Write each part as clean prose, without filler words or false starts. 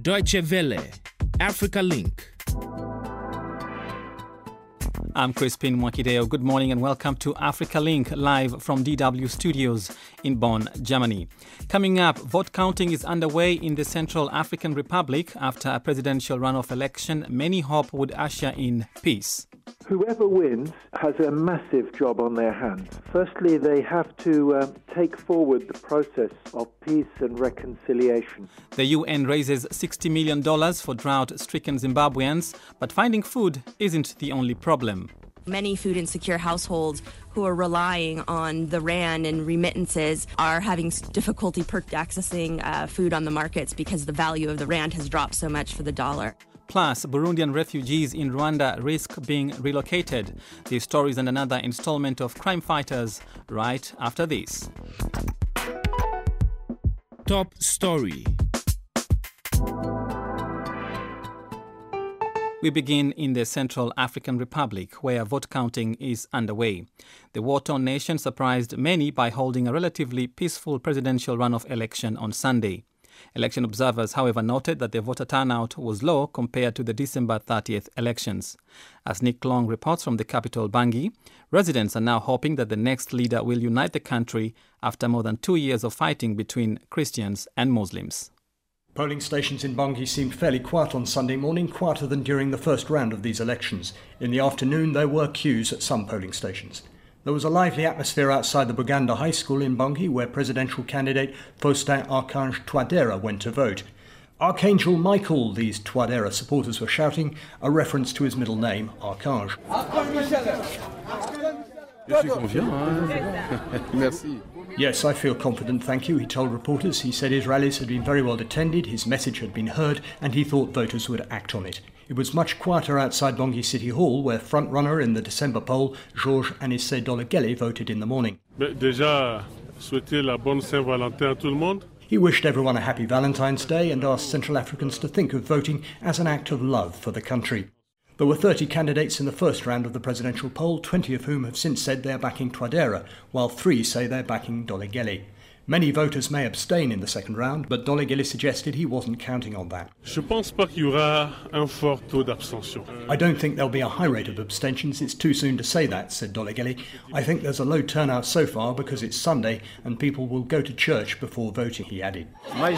Deutsche Welle, Africa Link. I'm Crispin Mwakideo. Good morning and welcome to Africa Link, live from DW Studios in Bonn, Germany. Coming up, vote counting is underway in the Central African Republic after a presidential runoff election many hope would usher in peace. Whoever wins has a massive job on their hands. Firstly, they have to take forward the process of peace and reconciliation. The UN raises $60 million for drought-stricken Zimbabweans, but finding food isn't the only problem. Many food insecure households who are relying on the rand and remittances are having difficulty accessing food on the markets because the value of the rand has dropped so much for the dollar. Plus, Burundian refugees in Rwanda risk being relocated. These stories and another installment of Crime Fighters right after this. Top story. We begin in the Central African Republic, where vote counting is underway. The war-torn nation surprised many by holding a relatively peaceful presidential runoff election on Sunday. Election observers, however, noted that the voter turnout was low compared to the December 30th elections. As Nick Long reports from the capital, Bangui, residents are now hoping that the next leader will unite the country after more than 2 years of fighting between Christians and Muslims. Polling stations in Bangui seemed fairly quiet on Sunday morning, quieter than during the first round of these elections. In the afternoon, there were queues at some polling stations. There was a lively atmosphere outside the Buganda High School in Bangui, where presidential candidate Faustin Archange Touadéra went to vote. Archangel Michael, these Touadéra supporters were shouting, a reference to his middle name, Archange. Yes, I feel confident, thank you, he told reporters. He said his rallies had been very well attended, his message had been heard, and he thought voters would act on it. It was much quieter outside Bangui City Hall, where front-runner in the December poll, Georges Anissé Dolegele, voted in the morning. Déjà, souhaiter la bonne Saint-Valentin à tout le monde. He wished everyone a happy Valentine's Day and asked Central Africans to think of voting as an act of love for the country. There were 30 candidates in the first round of the presidential poll, 20 of whom have since said they are backing Touadéra, while 3 say they're backing Dolegele. Many voters may abstain in the second round, but Dolegele suggested he wasn't counting on that. Je pense pas qu'il y aura un fort taux d'abstention. I don't think there'll be a high rate of abstentions. It's too soon to say that, said Dolegele. I think there's a low turnout so far because it's Sunday and people will go to church before voting, he added.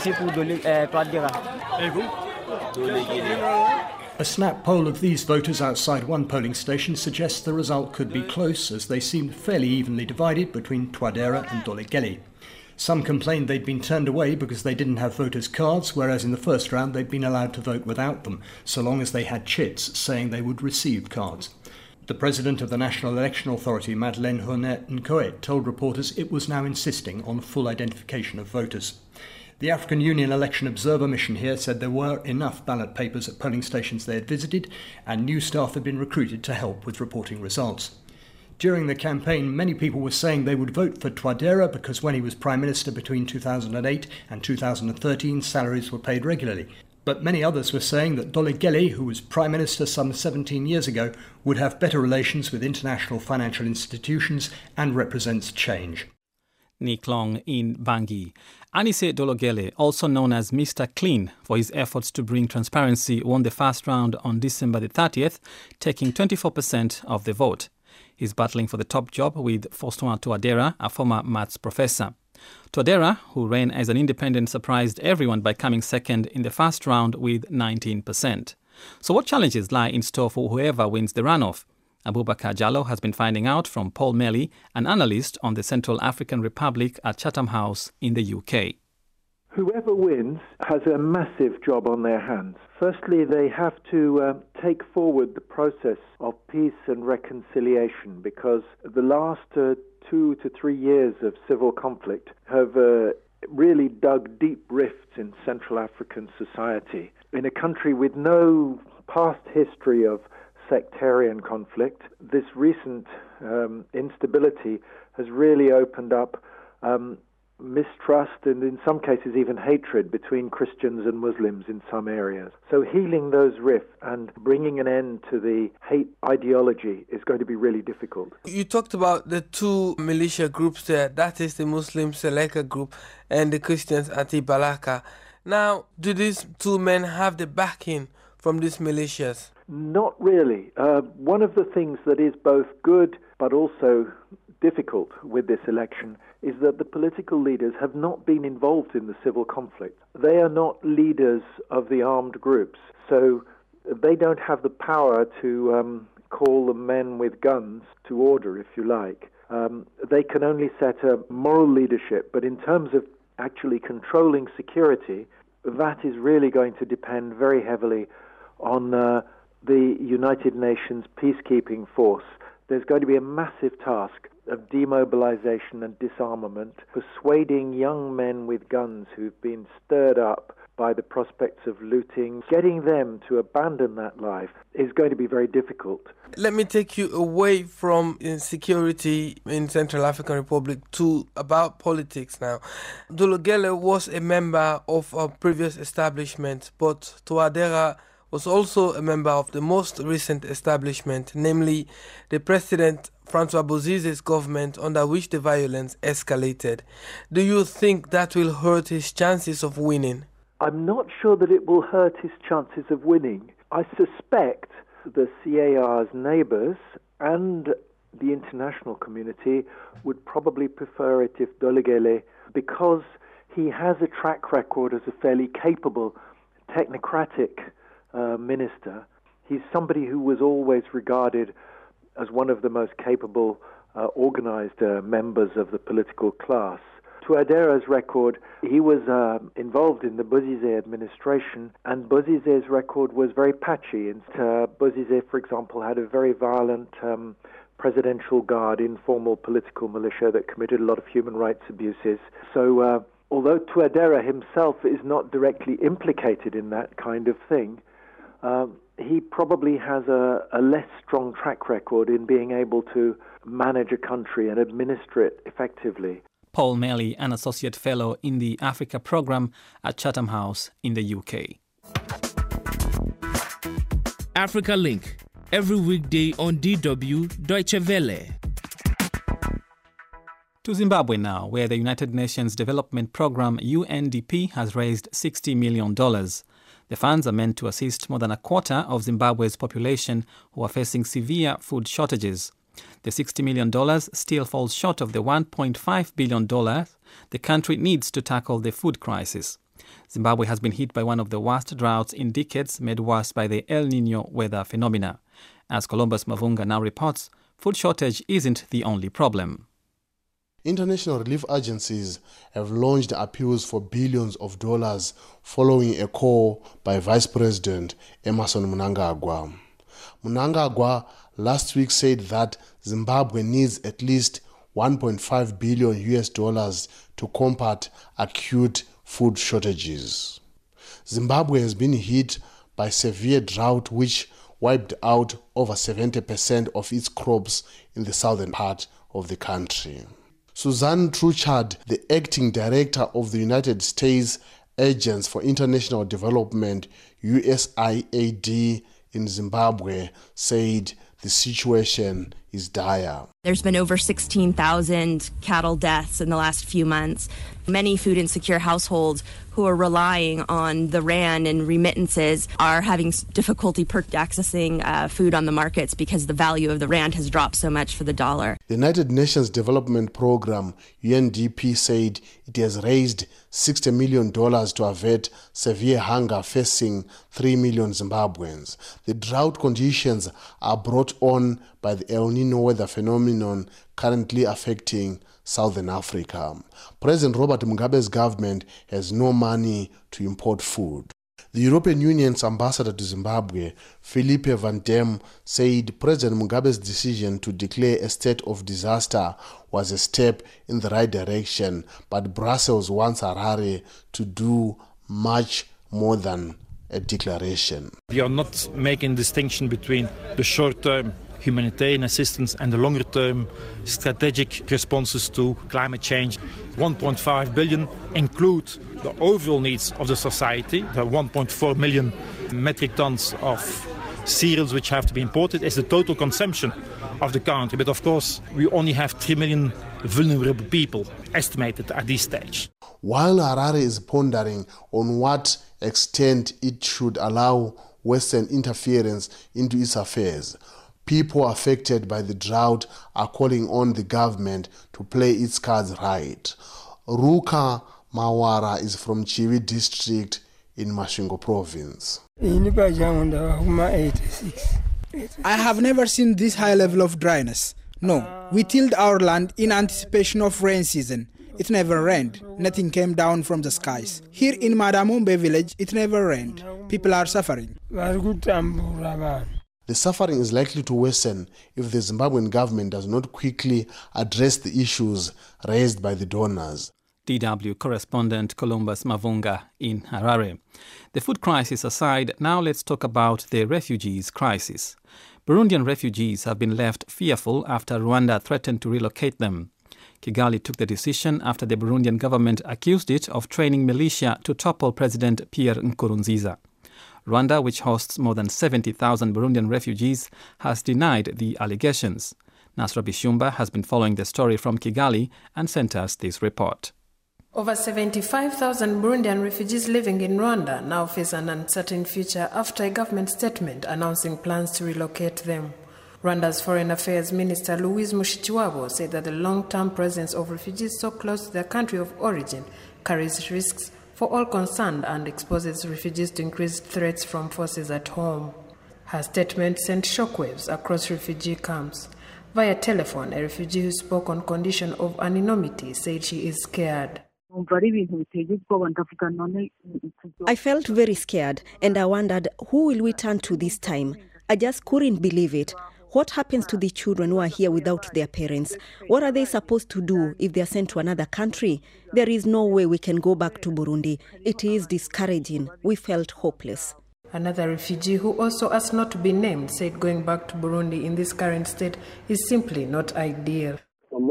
A snap poll of these voters outside one polling station suggests the result could be close, as they seemed fairly evenly divided between Touadéra and Dolegele. Some complained they'd been turned away because they didn't have voters' cards, whereas in the first round they'd been allowed to vote without them, so long as they had chits saying they would receive cards. The president of the National Election Authority, Madeleine Honet-Nkoé, told reporters it was now insisting on full identification of voters. The African Union Election Observer Mission here said there were enough ballot papers at polling stations they had visited, and new staff had been recruited to help with reporting results. During the campaign, many people were saying they would vote for Touadéra because when he was Prime Minister between 2008 and 2013, salaries were paid regularly. But many others were saying that Dolegele, who was Prime Minister some 17 years ago, would have better relations with international financial institutions and represents change. Nick Long in Bangui. Anissé Dolegele, also known as Mr. Clean for his efforts to bring transparency, won the first round on December the 30th, taking 24% of the vote. He's battling for the top job with Faustin Touadéra, a former maths professor. Touadéra, who ran as an independent, surprised everyone by coming second in the first round with 19%. So what challenges lie in store for whoever wins the runoff? Abubakar Jallo has been finding out from Paul Melly, an analyst on the Central African Republic at Chatham House in the UK. Whoever wins has a massive job on their hands. Firstly, they have to take forward the process of peace and reconciliation, because the last 2 to 3 years of civil conflict have really dug deep rifts in Central African society. In a country with no past history of sectarian conflict, this recent instability has really opened up mistrust and in some cases even hatred between Christians and Muslims in some areas. So healing those rifts and bringing an end to the hate ideology is going to be really difficult. You talked about the two militia groups there, that is the Muslim Seleka group and the Christians Anti-Balaka. Now, do these two men have the backing from these militias? Not really. One of the things that is both good but also difficult with this election is that the political leaders have not been involved in the civil conflict. They are not leaders of the armed groups, so they don't have the power to call the men with guns to order, if you like. They can only set a moral leadership, but in terms of actually controlling security, that is really going to depend very heavily on the United Nations peacekeeping force. There's going to be a massive task of demobilization and disarmament, persuading young men with guns who've been stirred up by the prospects of looting, getting them to abandon that life is going to be very difficult. Let me take you away from insecurity in Central African Republic to about politics now. Dologele was a member of a previous establishment, but Touadera was also a member of the most recent establishment, namely the President Francois Bozize's government, under which the violence escalated. Do you think that will hurt his chances of winning? I'm not sure that it will hurt his chances of winning. I suspect the CAR's neighbours and the international community would probably prefer it if Dologele, because he has a track record as a fairly capable, technocratic minister. He's somebody who was always regarded as one of the most capable, organised members of the political class. Touadera's record, he was involved in the Bozize administration, and Bozize's record was very patchy. Bozize, for example, had a very violent presidential guard, informal political militia that committed a lot of human rights abuses. So although Touadera himself is not directly implicated in that kind of thing, he probably has a less strong track record in being able to manage a country and administer it effectively. Paul Melly, an Associate Fellow in the Africa Programme at Chatham House in the UK. Africa Link, every weekday on DW Deutsche Welle. To Zimbabwe now, where the United Nations Development Programme UNDP has raised $60 million. The funds are meant to assist more than a quarter of Zimbabwe's population who are facing severe food shortages. The $60 million still falls short of the $1.5 billion the country needs to tackle the food crisis. Zimbabwe has been hit by one of the worst droughts in decades, made worse by the El Niño weather phenomena. As Columbus Mavunga now reports, food shortage isn't the only problem. International relief agencies have launched appeals for billions of dollars following a call by Vice President Emmerson Mnangagwa. Mnangagwa last week said that Zimbabwe needs at least $1.5 billion to combat acute food shortages. Zimbabwe has been hit by severe drought which wiped out over 70% of its crops in the southern part of the country. Suzanne Truchard, the acting director of the United States Agency for International Development, USAID, in Zimbabwe, said the situation is dire. There's been over 16,000 cattle deaths in the last few months. Many food insecure households who are relying on the RAN and remittances are having difficulty accessing food on the markets because the value of the RAN has dropped so much for the dollar. The United Nations Development Programme, UNDP, said it has raised $60 million to avert severe hunger facing 3 million Zimbabweans. The drought conditions are brought on by the El Niño weather phenomenon currently affecting Southern Africa. President Robert Mugabe's government has no money to import food. The European Union's ambassador to Zimbabwe, Philippe Van Dam, said President Mugabe's decision to declare a state of disaster was a step in the right direction, but Brussels wants Harare to do much more than a declaration. We are not making a distinction between the short-term humanitarian assistance and the longer-term strategic responses to climate change. 1.5 billion include the overall needs of the society. The 1.4 million metric tons of cereals which have to be imported is the total consumption of the country. But of course, we only have 3 million vulnerable people estimated at this stage. while Harare is pondering on what extent it should allow Western interference into its affairs, people affected by the drought are calling on the government to play its cards right. Ruka Mawara is from Chiwi district in Masvingo province. I have never seen this high level of dryness. No, we tilled our land in anticipation of rain season. It never rained. Nothing came down from the skies. Here in Madamombe village, it never rained. People are suffering. The suffering is likely to worsen if the Zimbabwean government does not quickly address the issues raised by the donors. DW correspondent Columbus Mavunga in Harare. The food crisis aside, now let's talk about the refugees crisis. Burundian refugees have been left fearful after Rwanda threatened to relocate them. Kigali took the decision after the Burundian government accused it of training militia to topple President Pierre Nkurunziza. Rwanda, which hosts more than 70,000 Burundian refugees, has denied the allegations. Nasra Bishumba has been following the story from Kigali and sent us this report. Over 75,000 Burundian refugees living in Rwanda now face an uncertain future after a government statement announcing plans to relocate them. Rwanda's Foreign Affairs Minister Louise Mushikiwabo said that the long-term presence of refugees so close to their country of origin carries risks for all concerned and exposes refugees to increased threats from forces at home. Her statement sent shockwaves across refugee camps. Via telephone, a refugee who spoke on condition of anonymity said she is scared. I felt very scared and I wondered, who will we turn to this time? I just couldn't believe it. What happens to the children who are here without their parents? What are they supposed to do if they are sent to another country? There is no way we can go back to Burundi. It is discouraging. We felt hopeless. Another refugee who also asked not to be named said going back to Burundi in this current state is simply not ideal.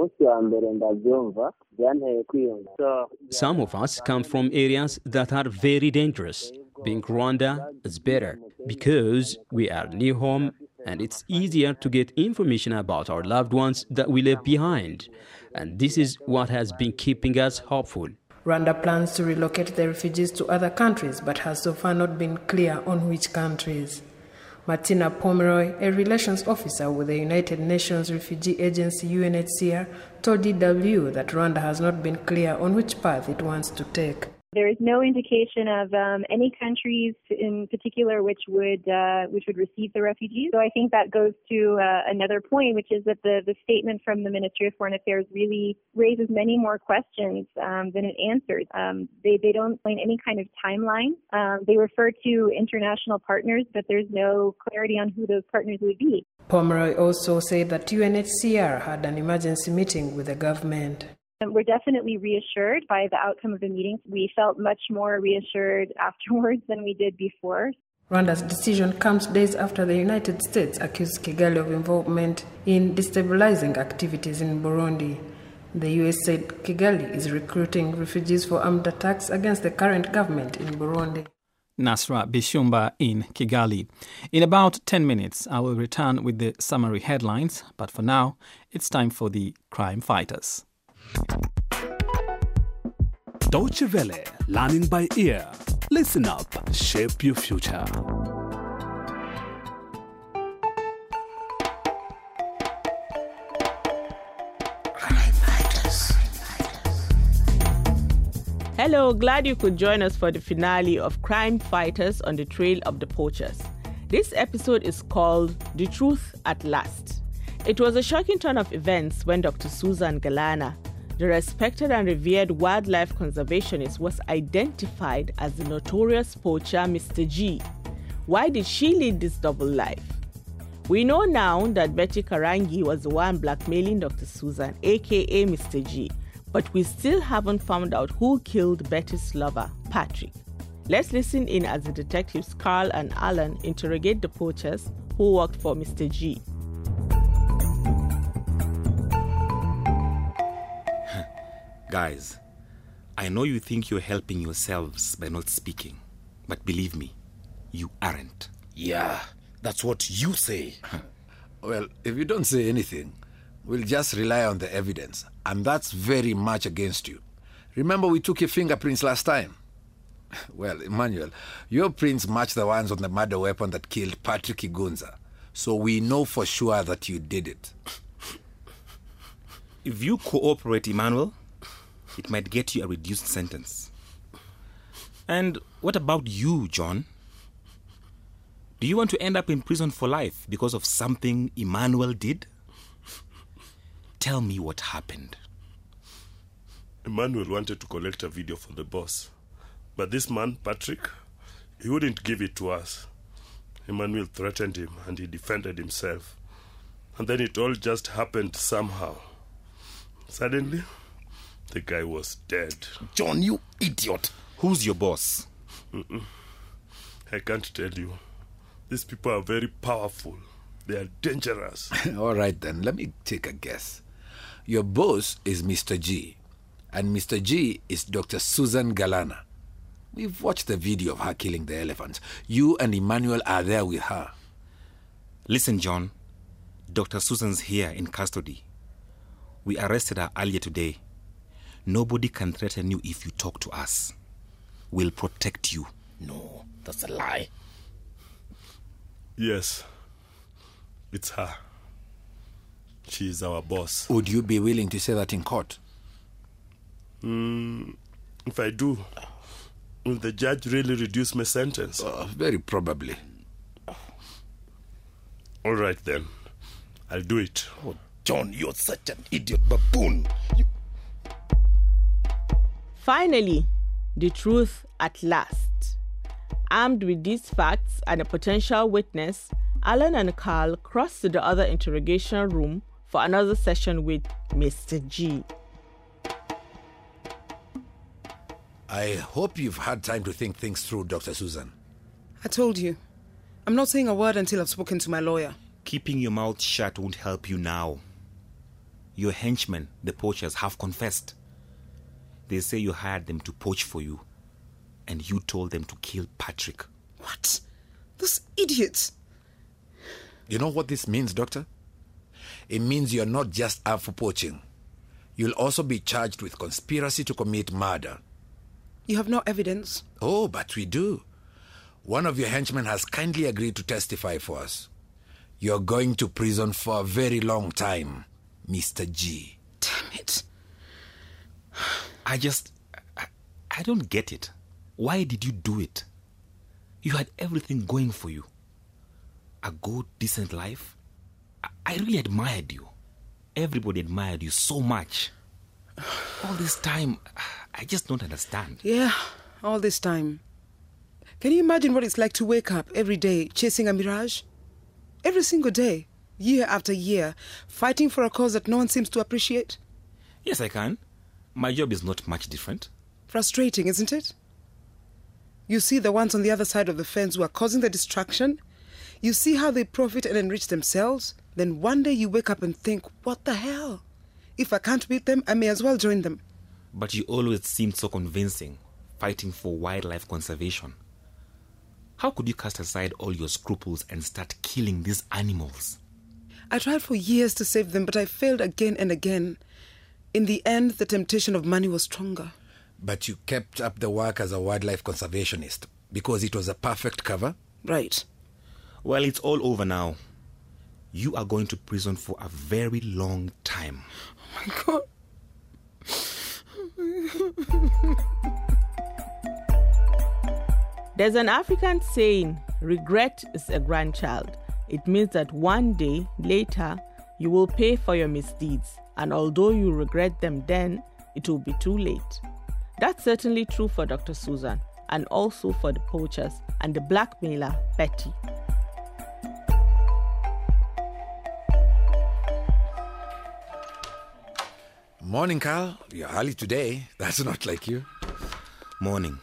Some of us come from areas that are very dangerous. Being Rwanda is better because we are near home and it's easier to get information about our loved ones that we left behind. And this is what has been keeping us hopeful. Rwanda plans to relocate the refugees to other countries but has so far not been clear on which countries. Martina Pomeroy, a relations officer with the United Nations Refugee Agency UNHCR, told DW that Rwanda has not been clear on which path it wants to take. There is no indication of any countries in particular which would receive the refugees. So I think that goes to another point, which is that the statement from the Ministry of Foreign Affairs really raises many more questions than it answers. They don't explain any kind of timeline. They refer to international partners, but there's no clarity on who those partners would be. Pomeroy also said that UNHCR had an emergency meeting with the government. We're definitely reassured by the outcome of the meeting. We felt much more reassured afterwards than we did before. Rwanda's decision comes days after the United States accused Kigali of involvement in destabilizing activities in Burundi. The US said Kigali is recruiting refugees for armed attacks against the current government in Burundi. Nasra Bishumba in Kigali. In about 10 minutes, I will return with the summary headlines, but for now, it's time for the Crime Fighters. Deutsche Welle, learning by ear. Listen up, shape your future. Crime Fighters. Hello, glad you could join us for the finale of Crime Fighters on the Trail of the Poachers. This episode is called The Truth at Last. It was a shocking turn of events when Dr. Susan Galana, the respected and revered wildlife conservationist, was identified as the notorious poacher Mr. G. Why did she lead this double life? We know now that Betty Karangi was the one blackmailing Dr. Susan, aka Mr. G, but we still haven't found out who killed Betty's lover, Patrick. Let's listen in as the detectives Carl and Alan interrogate the poachers who worked for Mr. G. Guys, I know you think you're helping yourselves by not speaking, but believe me, you aren't. Yeah, that's what you say. Well, if you don't say anything, we'll just rely on the evidence, and that's very much against you. Remember we took your fingerprints last time? Well, Emmanuel, your prints match the ones on the murder weapon that killed Patrick Igunza. So we know for sure that you did it. If you cooperate, Emmanuel, it might get you a reduced sentence. And what about you, John? Do you want to end up in prison for life because of something Emmanuel did? Tell me what happened. Emmanuel wanted to collect a video for the boss. But this man, Patrick, he wouldn't give it to us. Emmanuel threatened him and he defended himself. And then it all just happened somehow. Suddenly, the guy was dead. John, you idiot. Who's your boss? I can't tell you. These people are very powerful. They are dangerous. All right then, let me take a guess. Your boss is Mr. G. And Mr. G is Dr. Susan Galana. We've watched the video of her killing the elephants. You and Emmanuel are there with her. Listen, John. Dr. Susan's here in custody. We arrested her earlier today. Nobody can threaten you if you talk to us. We'll protect you. No, that's a lie. Yes, it's her. She is our boss. Would you be willing to say that in court? If I do, will the judge really reduce my sentence? Very probably. All right then, I'll do it. Oh, John, you're such an idiot baboon. Finally, the truth at last. Armed with these facts and a potential witness, Alan and Carl crossed to the other interrogation room for another session with Mr. G. I hope you've had time to think things through, Dr. Susan. I told you. I'm not saying a word until I've spoken to my lawyer. Keeping your mouth shut won't help you now. Your henchmen, the poachers, have confessed. They say you hired them to poach for you, and you told them to kill Patrick. What? Those idiots! You know what this means, Doctor? It means you're not just up for poaching. You'll also be charged with conspiracy to commit murder. You have no evidence? Oh, but we do. One of your henchmen has kindly agreed to testify for us. You're going to prison for a very long time, Mr. G. Damn it. I don't get it. Why did you do it? You had everything going for you. A good, decent life. I really admired you. Everybody admired you so much. All this time, I just don't understand. Yeah, all this time. Can you imagine what it's like to wake up every day chasing a mirage? Every single day, year after year, fighting for a cause that no one seems to appreciate? Yes, I can. My job is not much different. Frustrating, isn't it? You see the ones on the other side of the fence who are causing the distraction. You see how they profit and enrich themselves. Then one day you wake up and think, what the hell? If I can't beat them, I may as well join them. But you always seemed so convincing, fighting for wildlife conservation. How could you cast aside all your scruples and start killing these animals? I tried for years to save them, but I failed again and again. In the end, the temptation of money was stronger. But you kept up the work as a wildlife conservationist because it was a perfect cover? Right. Well, it's all over now. You are going to prison for a very long time. Oh my God. There's an African saying, regret is a grandchild. It means that one day later, you will pay for your misdeeds. And although you regret them then, it will be too late. That's certainly true for Dr. Susan, and also for the poachers and the blackmailer, Betty. Morning, Carl. You're early today. That's not like you. Morning.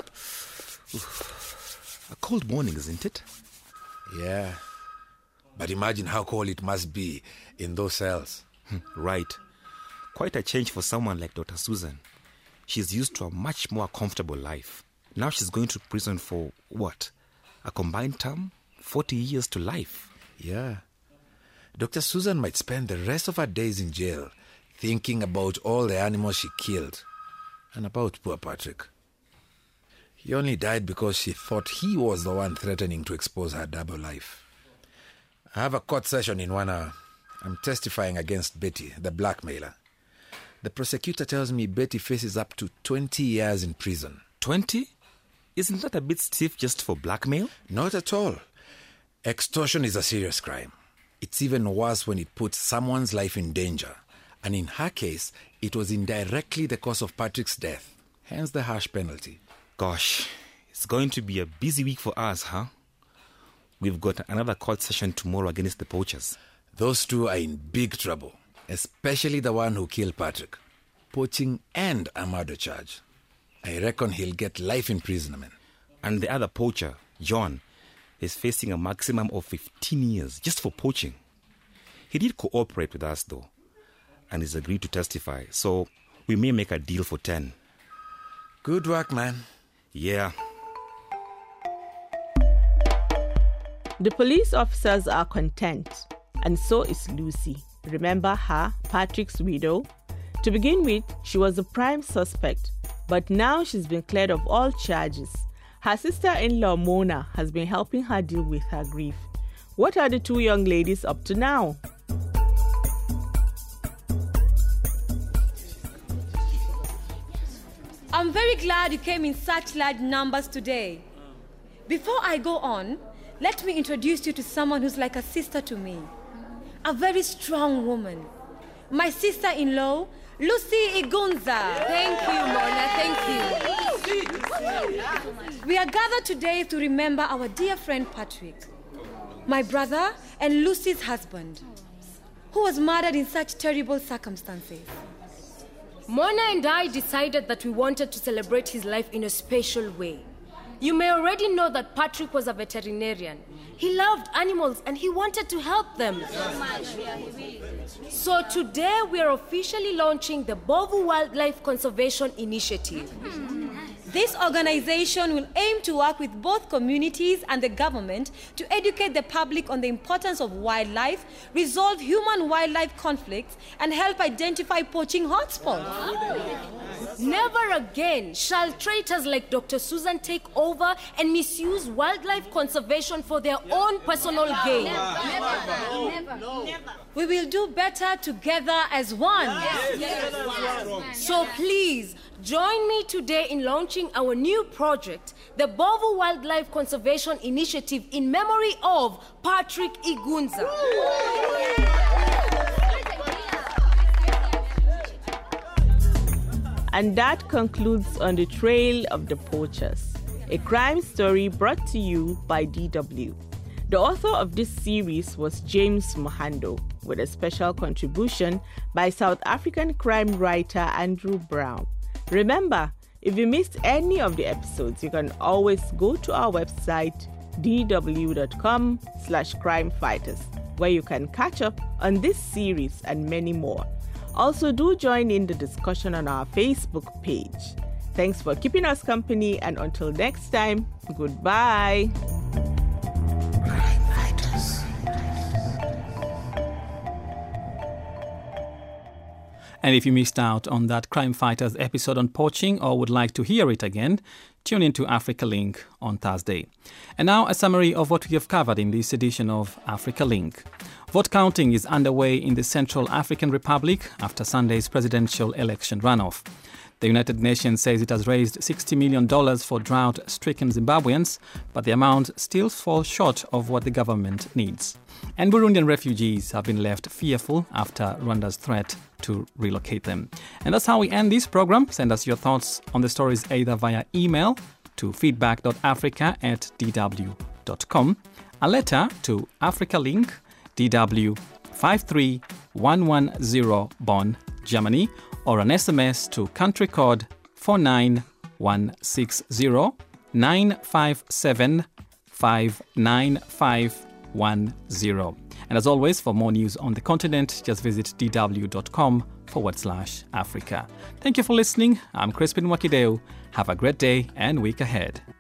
A cold morning, isn't it? Yeah. But imagine how cold it must be in those cells. Right. Quite a change for someone like Dr. Susan. She's used to a much more comfortable life. Now she's going to prison for, what? A combined term? 40 years to life. Yeah. Dr. Susan might spend the rest of her days in jail thinking about all the animals she killed. And about poor Patrick. He only died because she thought he was the one threatening to expose her double life. I have a court session in 1 hour. I'm testifying against Betty, the blackmailer. The prosecutor tells me Betty faces up to 20 years in prison. 20? Isn't that a bit stiff just for blackmail? Not at all. Extortion is a serious crime. It's even worse when it puts someone's life in danger. And in her case, it was indirectly the cause of Patrick's death. Hence the harsh penalty. Gosh, it's going to be a busy week for us, huh? We've got another court session tomorrow against the poachers. Those two are in big trouble, especially the one who killed Patrick. Poaching and a murder charge. I reckon he'll get life imprisonment. And the other poacher, John, is facing a maximum of 15 years just for poaching. He did cooperate with us, though, and he's agreed to testify, so we may make a deal for 10. Good work, man. Yeah. The police officers are content, and so is Lucy. Remember her, Patrick's widow? To begin with, she was the prime suspect, but now she's been cleared of all charges. Her sister-in-law, Mona, has been helping her deal with her grief. What are the two young ladies up to now? I'm very glad you came in such large numbers today. Before I go on, let me introduce you to someone who's like a sister to me. A very strong woman. My sister-in-law, Lucy Igunza. Thank you, Mona. Thank you. We are gathered today to remember our dear friend Patrick, my brother and Lucy's husband, who was murdered in such terrible circumstances. Mona and I decided that we wanted to celebrate his life in a special way. You may already know that Patrick was a veterinarian. He loved animals and he wanted to help them. So today we are officially launching the Bovu Wildlife Conservation Initiative. This organization will aim to work with both communities and the government to educate the public on the importance of wildlife, resolve human-wildlife conflicts, and help identify poaching hotspots. Never again shall traitors like Dr. Susan take over and misuse wildlife conservation for their own personal gain. Never. We will do better together as one. So please, join me today in launching our new project, the Bovu Wildlife Conservation Initiative, in memory of Patrick Igunza. And that concludes On the Trail of the Poachers, a crime story brought to you by DW. The author of this series was James Mohando, with a special contribution by South African crime writer Andrew Brown. Remember, if you missed any of the episodes, you can always go to our website, dw.com/crimefighters, where you can catch up on this series and many more. Also, do join in the discussion on our Facebook page. Thanks for keeping us company, and until next time, goodbye. And if you missed out on that Crime Fighters episode on poaching or would like to hear it again, tune into Africa Link on Thursday. And now a summary of what we have covered in this edition of Africa Link. Vote counting is underway in the Central African Republic after Sunday's presidential election runoff. The United Nations says it has raised $60 million for drought-stricken Zimbabweans, but the amount still falls short of what the government needs. And Burundian refugees have been left fearful after Rwanda's threat to relocate them. And that's how we end this program. Send us your thoughts on the stories either via email to feedback.africa@dw.com, a letter to Africa Link, DW 53110 Bonn, Germany, or an SMS to country code 49160 957 59510. And as always, for more news on the continent, just visit dw.com/Africa. Thank you for listening. I'm Crispin Wakideu. Have a great day and week ahead.